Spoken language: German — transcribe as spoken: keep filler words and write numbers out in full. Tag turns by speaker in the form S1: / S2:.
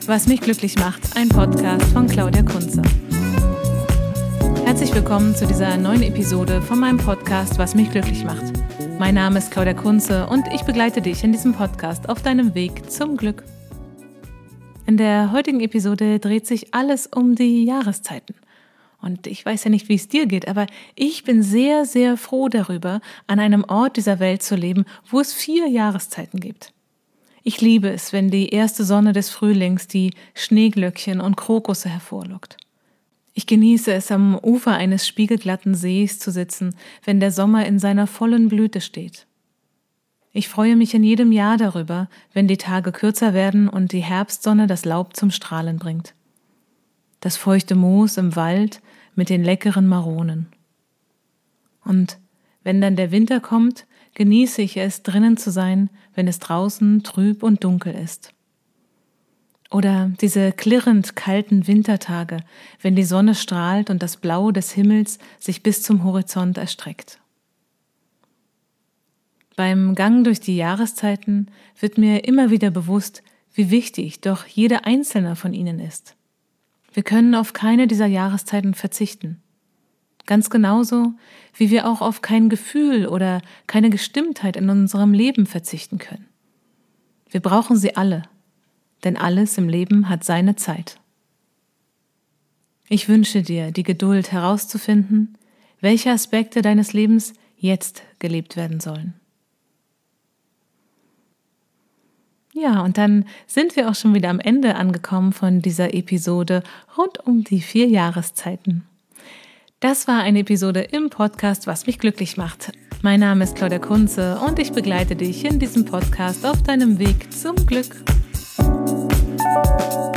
S1: Was mich glücklich macht, ein Podcast von Claudia Kunze. Herzlich willkommen zu dieser neuen Episode von meinem Podcast Was mich glücklich macht. Mein Name ist Claudia Kunze und ich begleite dich in diesem Podcast auf deinem Weg zum Glück. In der heutigen Episode dreht sich alles um die Jahreszeiten. Und ich weiß ja nicht, wie es dir geht, aber ich bin sehr, sehr froh darüber, an einem Ort dieser Welt zu leben, wo es vier Jahreszeiten gibt. Ich liebe es, wenn die erste Sonne des Frühlings die Schneeglöckchen und Krokusse hervorlockt. Ich genieße es, am Ufer eines spiegelglatten Sees zu sitzen, wenn der Sommer in seiner vollen Blüte steht. Ich freue mich in jedem Jahr darüber, wenn die Tage kürzer werden und die Herbstsonne das Laub zum Strahlen bringt. Das feuchte Moos im Wald mit den leckeren Maronen. Und wenn dann der Winter kommt, genieße ich es, drinnen zu sein, wenn es draußen trüb und dunkel ist. Oder diese klirrend kalten Wintertage, wenn die Sonne strahlt und das Blau des Himmels sich bis zum Horizont erstreckt. Beim Gang durch die Jahreszeiten wird mir immer wieder bewusst, wie wichtig doch jede einzelne von ihnen ist. Wir können auf keine dieser Jahreszeiten verzichten. Ganz genauso, wie wir auch auf kein Gefühl oder keine Gestimmtheit in unserem Leben verzichten können. Wir brauchen sie alle, denn alles im Leben hat seine Zeit. Ich wünsche dir die Geduld herauszufinden, welche Aspekte deines Lebens jetzt gelebt werden sollen. Ja, und dann sind wir auch schon wieder am Ende angekommen von dieser Episode rund um die vier Jahreszeiten. Das war eine Episode im Podcast Was mich glücklich macht. Mein Name ist Claudia Kunze und ich begleite dich in diesem Podcast auf deinem Weg zum Glück.